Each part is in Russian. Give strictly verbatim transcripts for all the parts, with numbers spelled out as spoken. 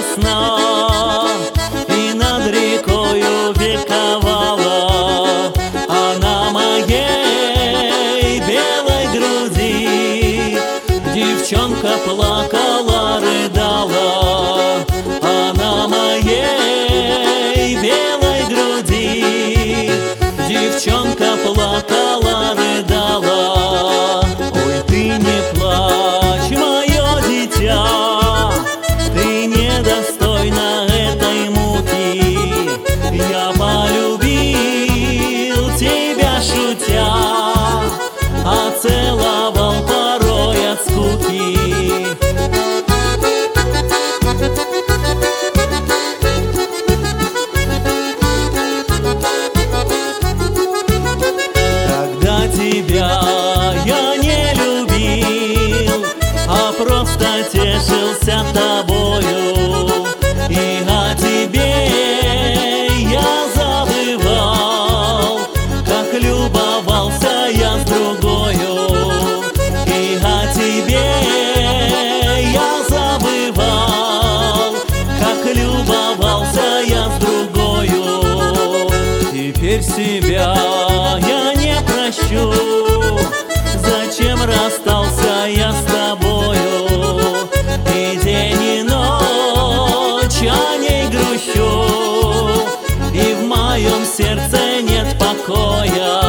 сосна, и над рекою вековала, а на моей белой груди девчонка плакала, рыдала, а на моей белой груди девчонка плакала, рыдала. Ой, ты не плачь, мое дитя, ты недостойна этой муки. Я полюбил тебя шутя, а целовал порой от скуки. Когда тебя я не любил, а просто тешился тобою, и о тебе я забывал, как любовался я с другою. И о тебе я забывал, как любовался я с другою. Теперь себя я не прощу, зачем расстался я с тобою, и день и ночь о ней грущу, и в моем сердце нет покоя.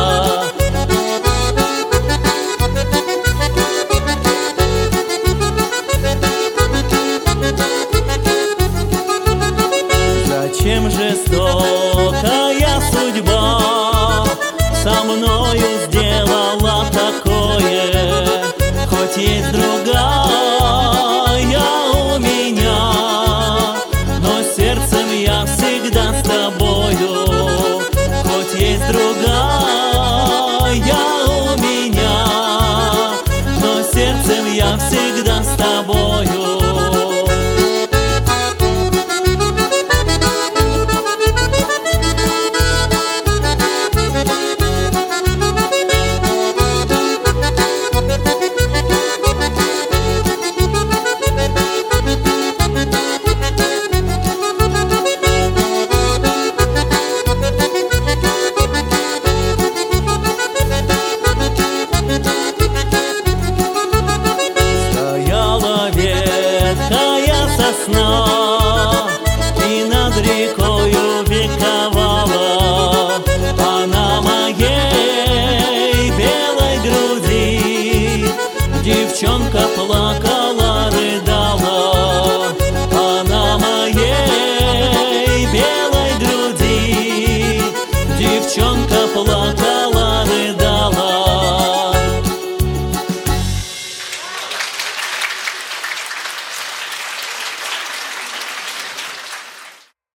Зачем жестокая судьба со мною сделала такое? Хоть есть другая у меня, но сердцем я всегда с тобою. Хоть есть другая у меня, но сердцем я всегда с тобою. Ветхая сосна, и над рекою вековала,